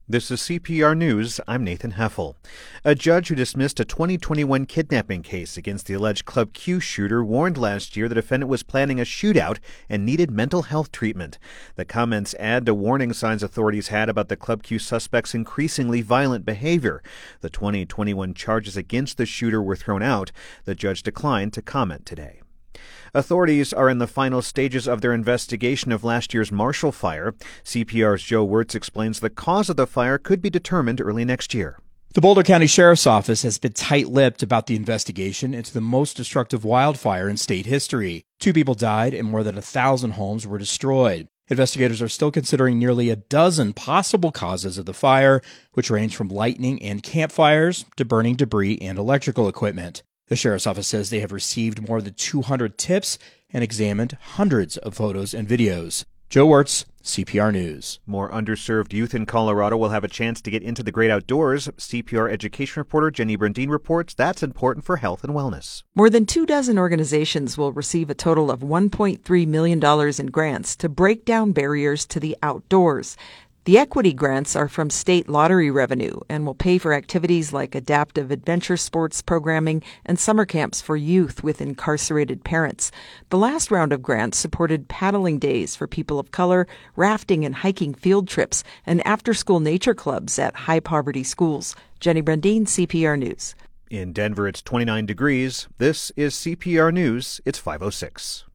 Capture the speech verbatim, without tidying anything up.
This is C P R News. I'm Nathan Heffel. A judge who dismissed a twenty twenty-one kidnapping case against the alleged Club Q shooter warned last year the defendant was planning a shootout and needed mental health treatment. The comments add to warning signs authorities had about the Club Q suspect's increasingly violent behavior. The twenty twenty-one charges against the shooter were thrown out. The judge declined to comment today. Authorities are in the final stages of their investigation of last year's Marshall Fire. C P R's Joe Wertz explains the cause of the fire could be determined early next year. The Boulder County Sheriff's Office has been tight-lipped about the investigation into the most destructive wildfire in state history. Two people died and more than a thousand homes were destroyed. Investigators are still considering nearly a dozen possible causes of the fire, which range from lightning and campfires to burning debris and electrical equipment. The Sheriff's Office says they have received more than two hundred tips and examined hundreds of photos and videos. Joe Wertz, C P R News. More underserved youth in Colorado will have a chance to get into the great outdoors. C P R education reporter Jenny Brandine reports that's important for health and wellness. More than two dozen organizations will receive a total of one point three million dollars in grants to break down barriers to the outdoors. The equity grants are from state lottery revenue and will pay for activities like adaptive adventure sports programming and summer camps for youth with incarcerated parents. The last round of grants supported paddling days for people of color, rafting and hiking field trips, and after-school nature clubs at high-poverty schools. Jenny Brandine, C P R News. In Denver, it's twenty-nine degrees. This is C P R News. It's five oh six.